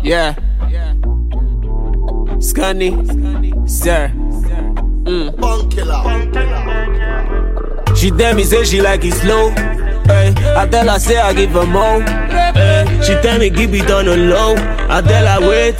Yeah. Scunny, sir. She tell me say she like it slow. Hey, I tell her say I give her more. Hey, she tell me keep it on the low. I tell her wait.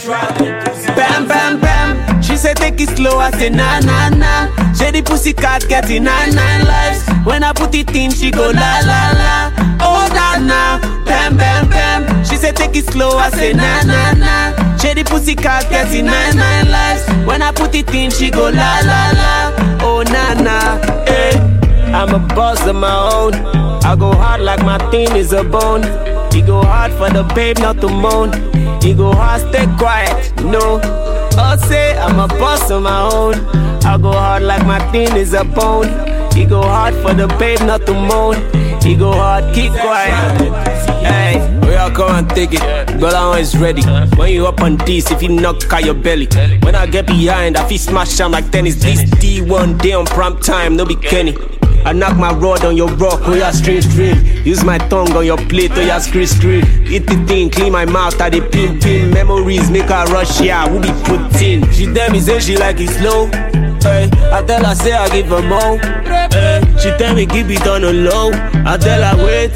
Bam bam bam. She say take it slow. I say nah nah nah. Shady pussycat getting 99 lives. When I put it in, she go la la la. Oh nah nah. Bam bam bam. She say take it slow. I say nah nah nah. Shady pussycat getting 99 lives. When I put it in, she go la la la. Oh nah nah. Hey. I'm a boss of my own. I go hard like my thing is a bone. He go hard for the babe, not to moan. He go hard, stay quiet, no. I'll say I'm a boss of my own. I go hard like my thing is a bone. He go hard for the babe, not to moan. He go hard, keep quiet. Hey, we all come and take it. Girl, I'm always ready. When you up on this, if you knock out your belly. When I get behind, I feel smash down like tennis. This D1 day on prime time, no be Kenny. I knock my rod on your rock, oh yeah, string. Use my tongue on your plate, oh yeah, scream. Eat the thing, clean my mouth, I dey pin. Memories make her rush, yeah, who be put in. She tell me say she like it slow. Hey, I tell her say I give her more. Hey, she tell me keep it on the low. I tell her wait.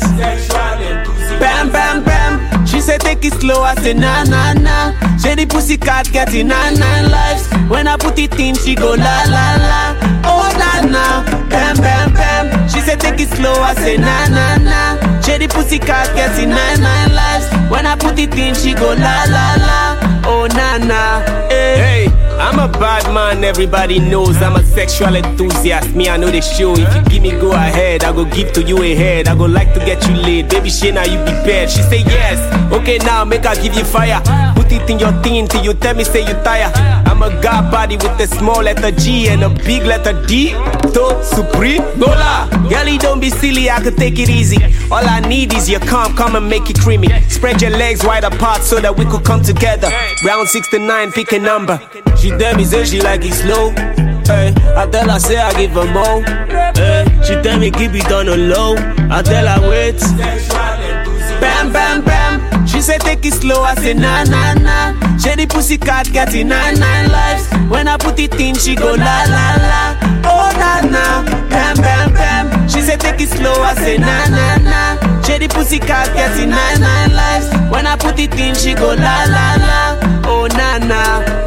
Bam bam bam. She say take it slow, I say nah nah nah. Shady pussycat getting 99 lives. When I put it in, she go la la la. Oh nah nah. Bam bam bam. She say take it slow, I say nah nah nah. Shady pussycat getting 99 lives. When I put it in, she go la la la. Oh nah nah. Hey, I'm a bad man, everybody knows. I'm a sexual enthusiast, me I know the show. If you give me go ahead, I go give to you a head. I go like to get you laid, baby Shayna you be bad. She say yes, okay now make her give you fire. Put it in your thing till you tell me say you tired. I'm a god body with a small letter G and a big letter D. To Supreme Gola. Girlie don't be silly, I could take it easy. All I need is your come and make it creamy. Spread your legs wide apart so that we could come together. Round 69, pick a number. She tell me say she like it slow. Hey, I tell her say I give her more. Hey, she tell me keep it on the low. I tell her wait. Bam bam bam. She say take it slow. I say nah nah nah. Shady pussycat getting 99 lives. When I put it in, she go la la la. Oh nah nah. Bam bam bam. She say take it slow. I say nah nah nah. Shady pussycat getting 99 lives. When I put it in, she go la la la. Oh nah nah.